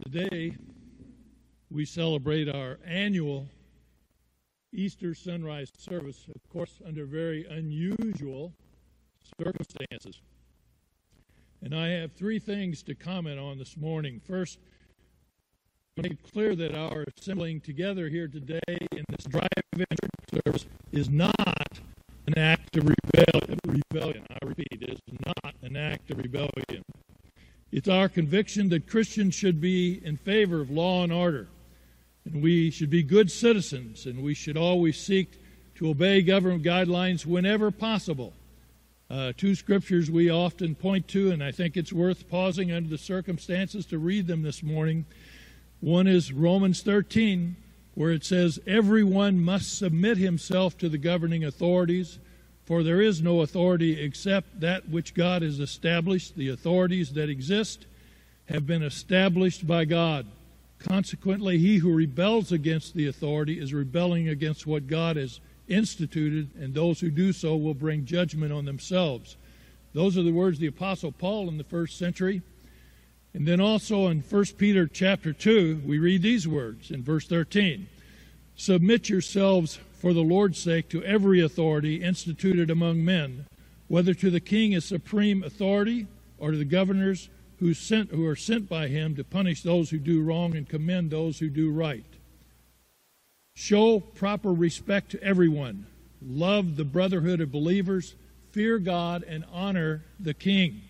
Today, we celebrate our annual Easter sunrise service, of course, under very unusual circumstances. And I have three things to comment on this morning. First, make it clear that our assembling together here today in this drive-in church service is not an act of rebellion. I repeat, it is not an act of rebellion. It's our conviction that Christians should be in favor of law and order, and we should be good citizens, and we should always seek to obey government guidelines whenever possible. Two scriptures we often point to, and I think it's worth pausing under the circumstances to read them this morning. One is Romans 13, where it says, "Everyone must submit himself to the governing authorities, for there is no authority except that which God has established. The authorities that exist have been established by God. Consequently, he who rebels against the authority is rebelling against what God has instituted, and those who do so will bring judgment on themselves." Those are the words of the Apostle Paul in the first century. And then also in 1 Peter chapter 2, we read these words in verse 13. "Submit yourselves for the Lord's sake to every authority instituted among men, whether to the king as supreme authority or to the governors who are sent by him to punish those who do wrong and commend those who do right. Show proper respect to everyone. Love the brotherhood of believers. Fear God and honor the king."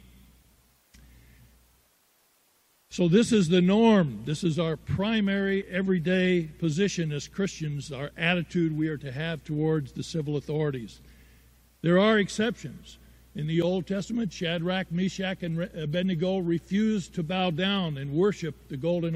So this is the norm. This is our primary everyday position as Christians, our attitude we are to have towards the civil authorities. There are exceptions. In the Old Testament, Shadrach, Meshach, and Abednego refused to bow down and worship the golden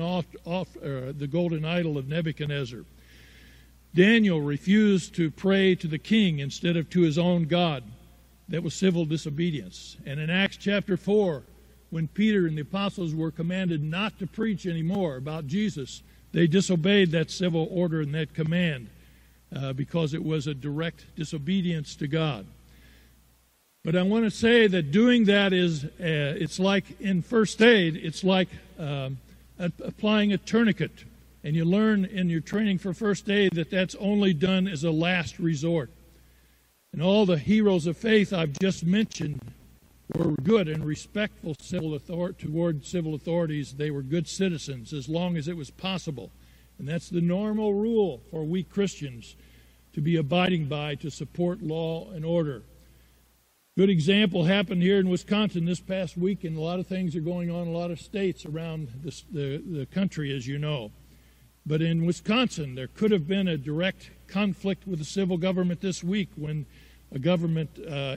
idol of Nebuchadnezzar. Daniel refused to pray to the king instead of to his own God. That was civil disobedience. And in Acts chapter 4, when Peter and the apostles were commanded not to preach anymore about Jesus, they disobeyed that civil order and that command because it was a direct disobedience to God. But I want to say that doing that is, it's like in first aid, it's like applying a tourniquet. And you learn in your training for first aid that that's only done as a last resort. And all the heroes of faith I've just mentioned were good and respectful toward civil authorities. They were good citizens as long as it was possible. And that's the normal rule for we Christians to be abiding by to support law and order. Good example happened here in Wisconsin this past week, and a lot of things are going on in a lot of states around the country, as you know. But in Wisconsin, there could have been a direct conflict with the civil government this week when a government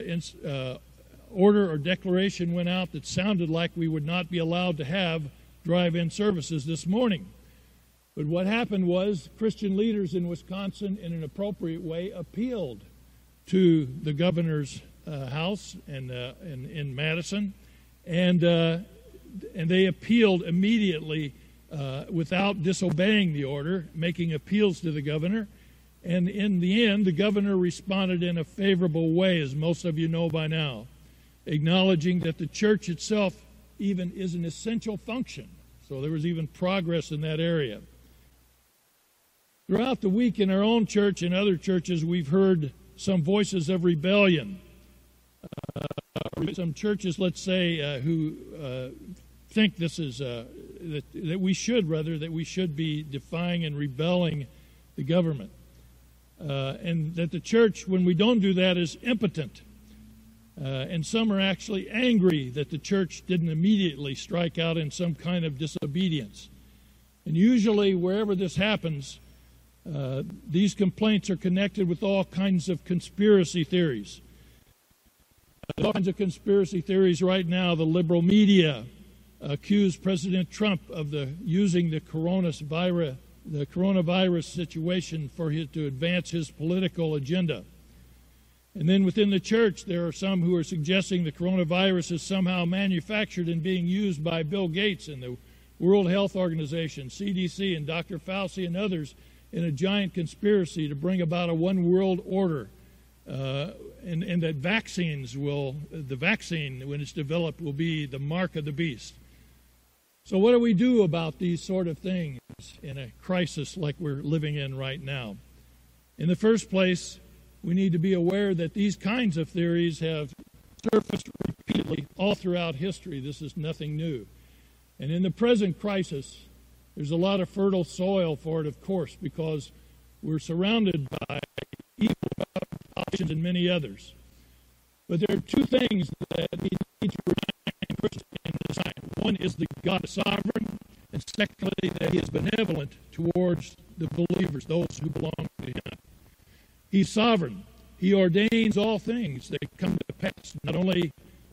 order or declaration went out that sounded like we would not be allowed to have drive-in services this morning. But what happened was Christian leaders in Wisconsin, in an appropriate way, appealed to the governor's house and in Madison, and they appealed immediately without disobeying the order, making appeals to the governor. And in the end, the governor responded in a favorable way, as most of you know by now, acknowledging that the church itself even is an essential function. So there was even progress in that area. Throughout the week in our own church and other churches, we've heard some voices of rebellion. Some churches, let's say, who think this is that we should be defying and rebelling the government, and that the church, when we don't do that, is impotent. And some are actually angry that the church didn't immediately strike out in some kind of disobedience. And usually, wherever this happens, these complaints are connected with all kinds of conspiracy theories. All kinds of conspiracy theories right now. The liberal media accuse President Trump of using the coronavirus situation to advance his political agenda. And then within the church, there are some who are suggesting the coronavirus is somehow manufactured and being used by Bill Gates and the World Health Organization, CDC, and Dr. Fauci and others in a giant conspiracy to bring about a one world order. And that the vaccine, when it's developed, will be the mark of the beast. So what do we do about these sort of things in a crisis like we're living in right now? In the first place, we need to be aware that these kinds of theories have surfaced repeatedly all throughout history. This is nothing new. And in the present crisis, there's a lot of fertile soil for it, of course, because we're surrounded by evil politicians and many others. But there are two things that we need to remind Christians in this time. One is that God is sovereign, and secondly, that He is benevolent towards the believers, those who belong to Him. He's sovereign. He ordains all things that come to pass. Not only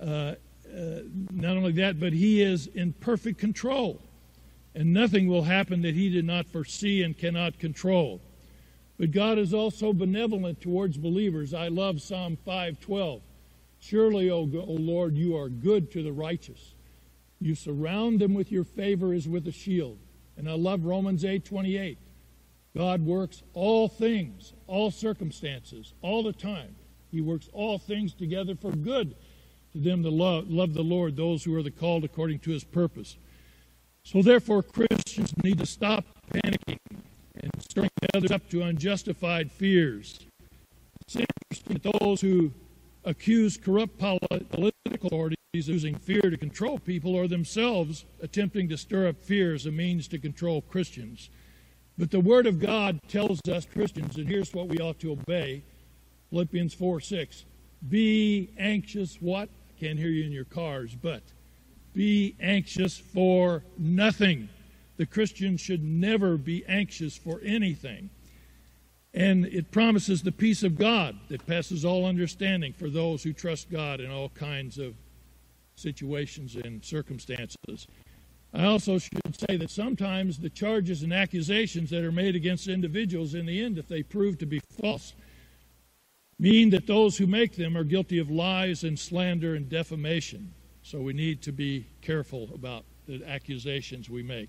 that, but He is in perfect control, and nothing will happen that He did not foresee and cannot control. But God is also benevolent towards believers. I love Psalm 5:12. Surely, O Lord, you are good to the righteous. You surround them with your favor as with a shield. And I love Romans 8:28. God works all things, all circumstances, all the time. He works all things together for good to them that love the Lord, those who are the called according to His purpose. So therefore, Christians need to stop panicking and stirring others up to unjustified fears. It's interesting that those who accuse corrupt political authorities of using fear to control people are themselves attempting to stir up fear as a means to control Christians. But the Word of God tells us Christians, and here's what we ought to obey, Philippians 4:6. Be anxious, what? I can't hear you in your cars, but be anxious for nothing. The Christian should never be anxious for anything. And it promises the peace of God that passes all understanding for those who trust God in all kinds of situations and circumstances. I also should say that sometimes the charges and accusations that are made against individuals, in the end, if they prove to be false, mean that those who make them are guilty of lies and slander and defamation. So we need to be careful about the accusations we make.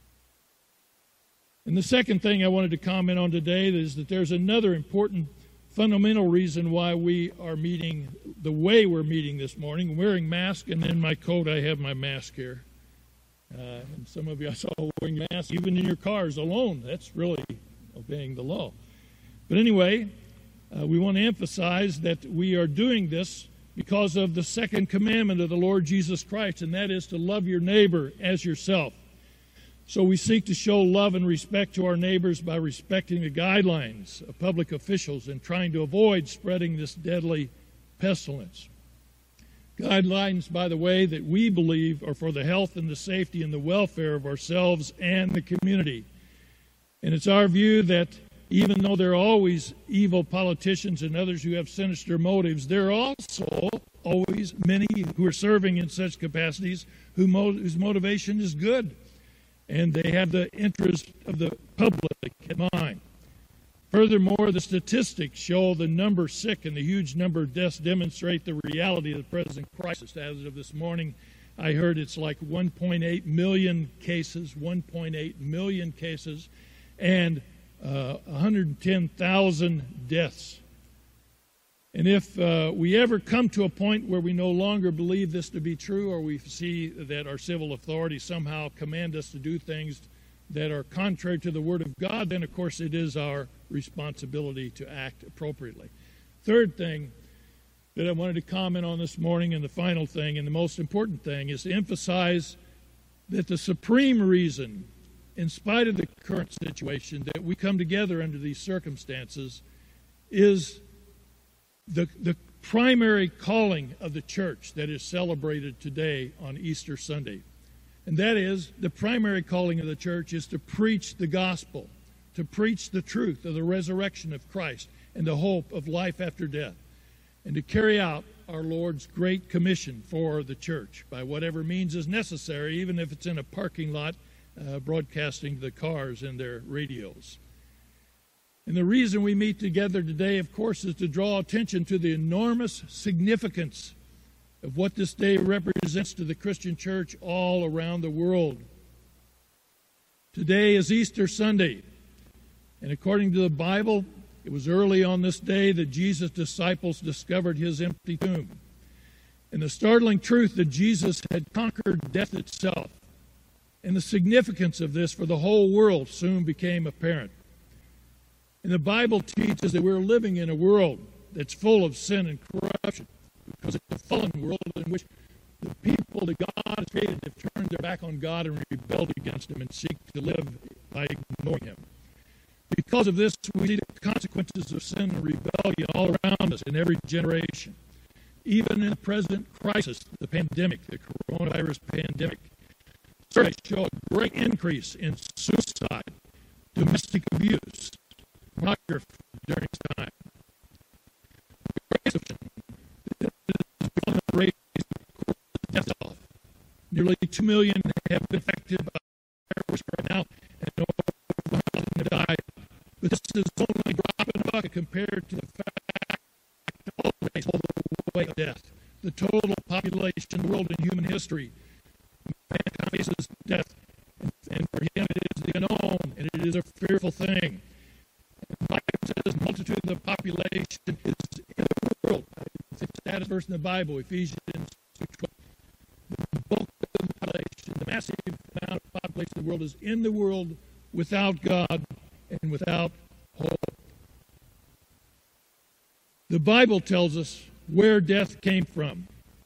And the second thing I wanted to comment on today is that there's another important fundamental reason why we are meeting the way we're meeting this morning, wearing masks, and in my coat I have my mask here. And some of you I saw wearing masks even in your cars alone. That's really obeying the law. But anyway, we want to emphasize that we are doing this because of the second commandment of the Lord Jesus Christ, and that is to love your neighbor as yourself. So we seek to show love and respect to our neighbors by respecting the guidelines of public officials and trying to avoid spreading this deadly pestilence. Guidelines, by the way, that we believe are for the health and the safety and the welfare of ourselves and the community. And it's our view that even though there are always evil politicians and others who have sinister motives, there are also always many who are serving in such capacities whose motivation is good, and they have the interest of the public in mind. Furthermore, the statistics show the number sick and the huge number of deaths demonstrate the reality of the present crisis. As of this morning, I heard it's like 1.8 million cases, and 110,000 deaths. And if we ever come to a point where we no longer believe this to be true, or we see that our civil authorities somehow command us to do things that are contrary to the Word of God, then of course it is our responsibility to act appropriately. Third thing that I wanted to comment on this morning, and the final thing, and the most important thing, is to emphasize that the supreme reason, in spite of the current situation, that we come together under these circumstances is the primary calling of the church that is celebrated today on Easter Sunday. And that is, the primary calling of the church is to preach the gospel, to preach the truth of the resurrection of Christ and the hope of life after death, and to carry out our Lord's great commission for the church by whatever means is necessary, even if it's in a parking lot, broadcasting to the cars and their radios. And the reason we meet together today, of course, is to draw attention to the enormous significance of what this day represents to the Christian church all around the world. Today is Easter Sunday, and according to the Bible, it was early on this day that Jesus' disciples discovered his empty tomb. And the startling truth that Jesus had conquered death itself And the significance of this for the whole world soon became apparent. And the Bible teaches that we're living in a world that's full of sin and corruption, because it's a fallen world in which the people that God has created have turned their back on God and rebelled against Him and seek to live by ignoring Him. Because of this, we see the consequences of sin and rebellion all around us in every generation. Even in the present crisis, the pandemic, the coronavirus pandemic, surveys show a great increase in suicide, domestic abuse, pornography during this time. Nearly 2 million have been affected by the virus right now, and over 1,000 have died. But this is only a drop in the bucket compared to the fact that all race hold the weight of death. The total population of the world in human history, mankind faces death, and for him it is the unknown, and it is a fearful thing. The Bible says the multitude of the population is in the world. It's the saddest verse in the Bible, Ephesians 6:12. The bulk of the population, the massive amount of population of the world is in the world without God and without hope. The Bible tells us where death came from.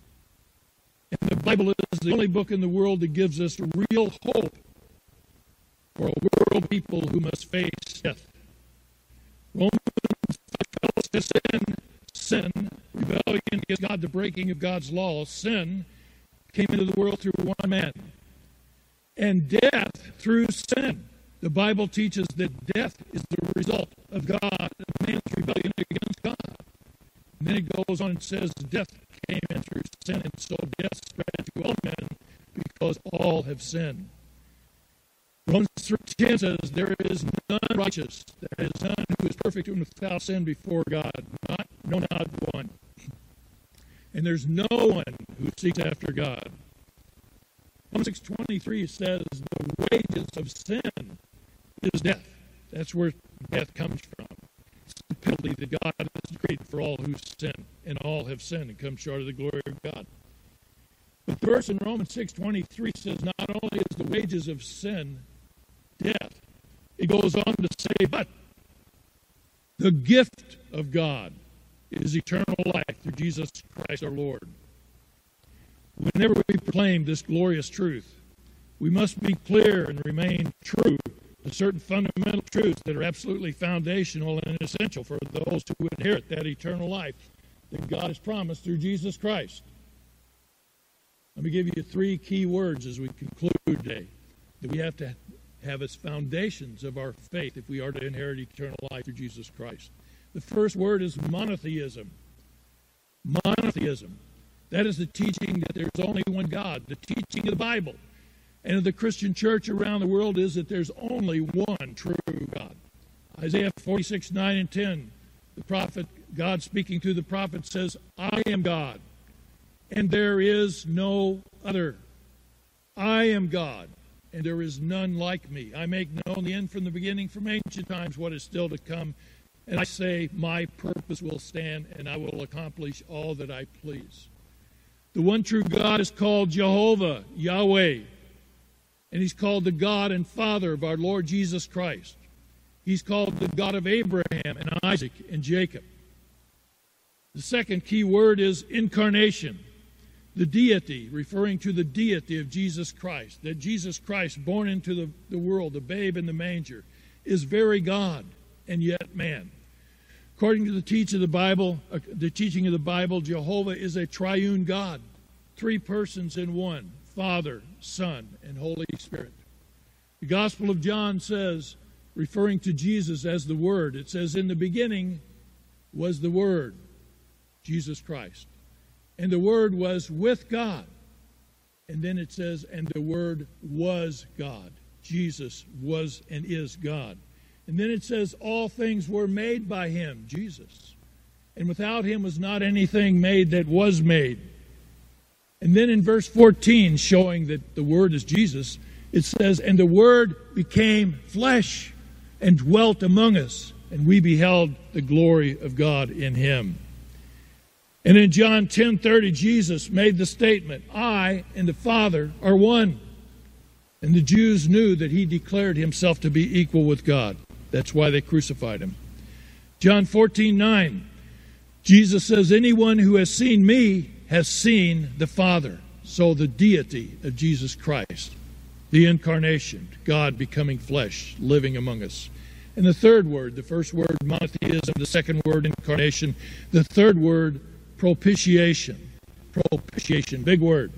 And the Bible is the only book in the world that gives us real hope for a world of people who must face death. Romans 5 tells us sin, rebellion against God, the breaking of God's law, sin came into the world through one man. And death through sin. The Bible teaches that death is the result of God, of man's rebellion against God. And then it goes on and says death came in through sin, and so death spread to all men because all have sinned. Romans 3:10 says, there is none righteous, there is none who is perfect and without sin before God, not one. And there's no one who seeks after God. Romans 6:23 says the wages of sin is death. That's where death comes from. It's the penalty that God has decreed for all who sin, and all have sinned and come short of the glory of God. But the verse in Romans 6:23 says not only is the wages of sin death, it goes on to say, but the gift of God is eternal life through Jesus Christ our Lord. Whenever we proclaim this glorious truth, we must be clear and remain true to certain fundamental truths that are absolutely foundational and essential for those who inherit that eternal life that God has promised through Jesus Christ. Let me give you 3 key words as we conclude today that we have to have as foundations of our faith if we are to inherit eternal life through Jesus Christ. The first word is monotheism. Monotheism. That is the teaching that there's only one God. The teaching of the Bible and of the Christian church around the world is that there's only one true God. Isaiah 46:9 and 10, the prophet, God speaking through the prophet, says, I am God, and there is no other. I am God, and there is none like me. I make known the end from the beginning, from ancient times, what is still to come. And I say, my purpose will stand, and I will accomplish all that I please. The one true God is called Jehovah, Yahweh. And He's called the God and Father of our Lord Jesus Christ. He's called the God of Abraham and Isaac and Jacob. The second key word is incarnation. The deity, referring to the deity of Jesus Christ. That Jesus Christ, born into the world, the babe in the manger, is very God and yet man. According to the teaching of the Bible, Jehovah is a triune God, 3 persons in one, Father, Son, and Holy Spirit. The Gospel of John says, referring to Jesus as the Word, it says, in the beginning was the Word, Jesus Christ. And the Word was with God. And then it says, and the Word was God. Jesus was and is God. And then it says, all things were made by Him, Jesus. And without Him was not anything made that was made. And then in verse 14, showing that the Word is Jesus, it says, and the Word became flesh and dwelt among us, and we beheld the glory of God in Him. And in John 10:30, Jesus made the statement, I and the Father are one. And the Jews knew that he declared himself to be equal with God. That's why they crucified him. John 14:9, Jesus says, anyone who has seen me has seen the Father. So the deity of Jesus Christ, the incarnation, God becoming flesh, living among us. And the third word, the first word, monotheism, the second word, incarnation, the third word, propitiation. Propitiation, big word.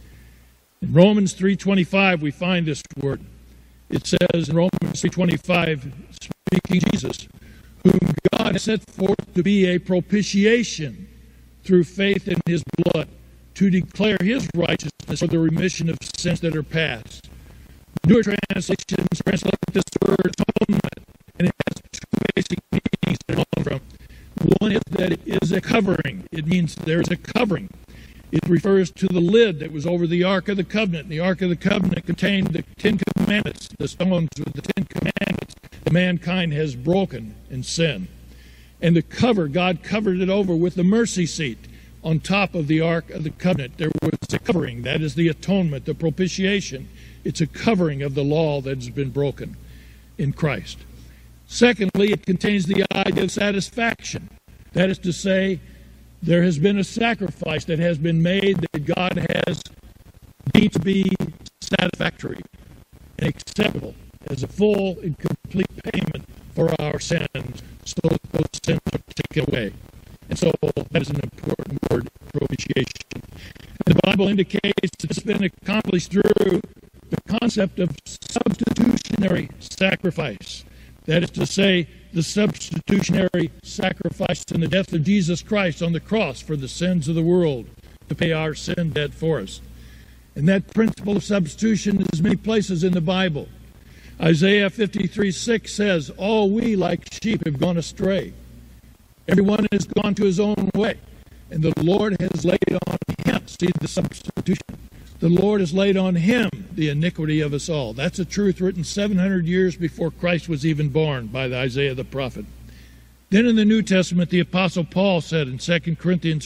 In Romans 3:25, we find this word. It says in Romans 3:25, speaking of Jesus, whom God has set forth to be a propitiation through faith in his blood, to declare his righteousness for the remission of sins that are past. Newer translations translate this word atonement, and it has two basic meanings that it comes from. One is that it is a covering. It means there's a covering. It refers to the lid that was over the Ark of the Covenant. The Ark of the Covenant contained the Ten Commandments, the stones with the Ten Commandments that mankind has broken in sin. And the cover, God covered it over with the mercy seat on top of the Ark of the Covenant. There was a covering. That is the atonement, the propitiation. It's a covering of the law that has been broken in Christ. Secondly, it contains the idea of satisfaction. That is to say, there has been a sacrifice that has been made that God has deemed to be satisfactory and acceptable as a full and complete payment for our sins, so that those sins are taken away. And so that is an important word, propitiation. And the Bible indicates that it's been accomplished through the concept of substitutionary sacrifice. That is to say, the substitutionary sacrifice in the death of Jesus Christ on the cross for the sins of the world, to pay our sin debt for us. And that principle of substitution is many places in the Bible. Isaiah 53:6 says, all we like sheep have gone astray. Everyone has gone to his own way. And the Lord has laid on him, see the substitution. The Lord has laid on him the iniquity of us all. That's a truth written 700 years before Christ was even born by Isaiah the prophet. Then in the New Testament, the Apostle Paul said in 2 Corinthians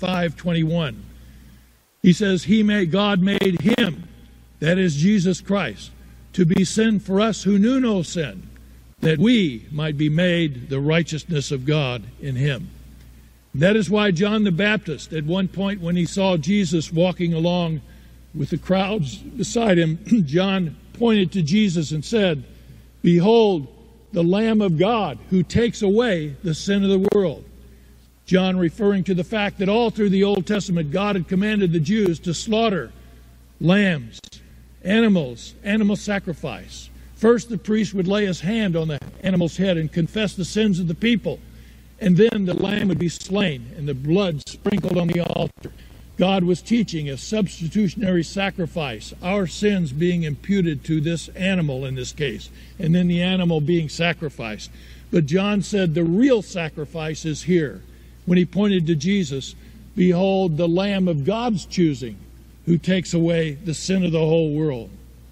5:21, he says, God made him, that is Jesus Christ, to be sin for us who knew no sin, that we might be made the righteousness of God in him. That is why John the Baptist, at one point when he saw Jesus walking along with the crowds beside him, John pointed to Jesus and said, behold, the Lamb of God who takes away the sin of the world. John referring to the fact that all through the Old Testament, God had commanded the Jews to slaughter lambs, animal sacrifice. First, the priest would lay his hand on the animal's head and confess the sins of the people. And then the lamb would be slain and the blood sprinkled on the altar. God was teaching a substitutionary sacrifice, our sins being imputed to this animal in this case, and then the animal being sacrificed. But John said the real sacrifice is here. When he pointed to Jesus, behold, the Lamb of God's choosing, who takes away the sin of the whole world.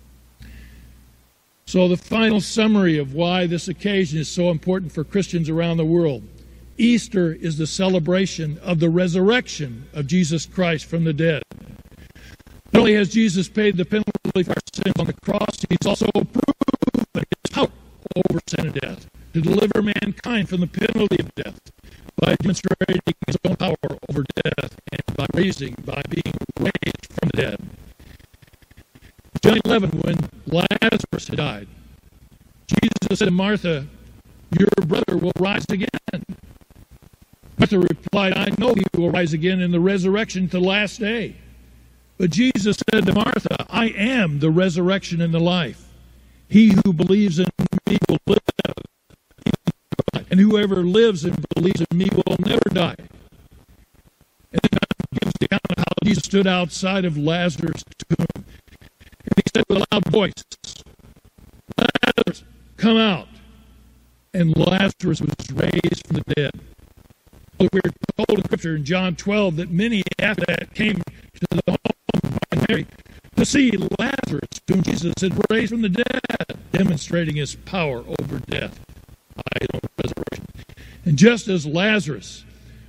So the final summary of why this occasion is so important for Christians around the world. Easter is the celebration of the resurrection of Jesus Christ from the dead. Not only has Jesus paid the penalty for our sins on the cross, he's also proven his power over sin and death, to deliver mankind from the penalty of death by demonstrating his own power over death and by being raised from the dead. John 11, when Lazarus had died, Jesus said to Martha, your brother will rise again. Martha replied, I know he will rise again in the resurrection to the last day. But Jesus said to Martha, I am the resurrection and the life. He who believes in me will live, and whoever lives and believes in me will never die. And then God gives the account of how Jesus stood outside of Lazarus' tomb. And he said with a loud voice, Lazarus, come out. And Lazarus was raised from the dead. We're told in Scripture in John 12 that many after that came to the home of Mary to see Lazarus, whom Jesus had raised from the dead, demonstrating his power over death by resurrection. And just as Lazarus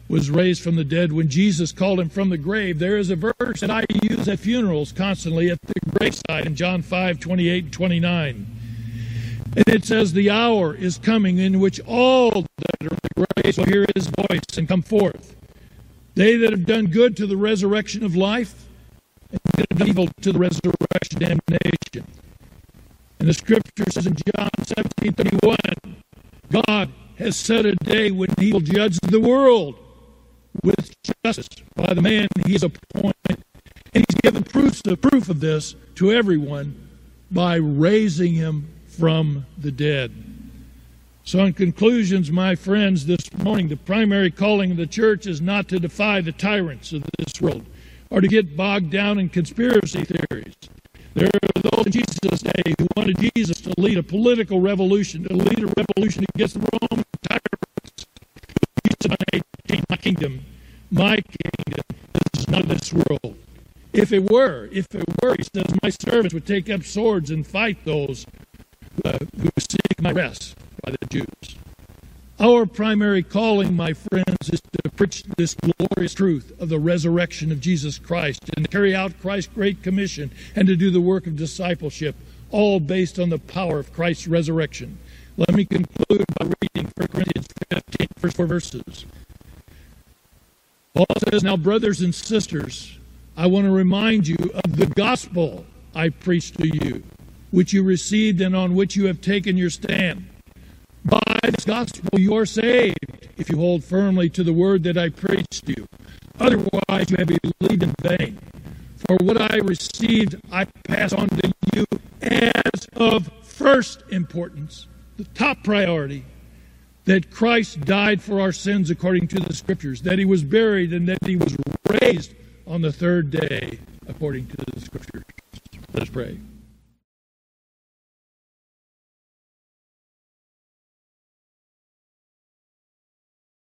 was raised from the dead, when Jesus called him from the grave. There is a verse that I use at funerals constantly at the graveside in John 5:28 and 29. And it says, "The hour is coming in which all that are in the graves will hear his voice and come forth. They that have done good to the resurrection of life, and that have done evil to the resurrection of damnation." And the scripture says in John 17:31, God has set a day when he will judge the world with justice by the man he has appointed. And he's given proof of this to everyone by raising him from the dead. So in conclusions, my friends, this morning, the primary calling of the church is not to defy the tyrants of this world or to get bogged down in conspiracy theories. There are those in Jesus' day who wanted Jesus to lead a political revolution, to lead a revolution against the Roman tyrants. Jesus said, "My kingdom, this is not of this world." If it were, he says, "My servants would take up swords and fight those who seek my rest," by the Jews. Our primary calling, my friends, is to preach this glorious truth of the resurrection of Jesus Christ and to carry out Christ's great commission and to do the work of discipleship, all based on the power of Christ's resurrection. Let me conclude by reading 1 Corinthians 15, first 4 verses. Paul says, "Now, brothers and sisters, I want to remind you of the gospel I preached to you, which you received and on which you have taken your stand. By this gospel you are saved, if you hold firmly to the word that I preached to you. Otherwise you have believed in vain. For what I received I pass on to you as of first importance," the top priority, "that Christ died for our sins according to the Scriptures, that he was buried, and that he was raised on the third day according to the Scriptures." Let us pray.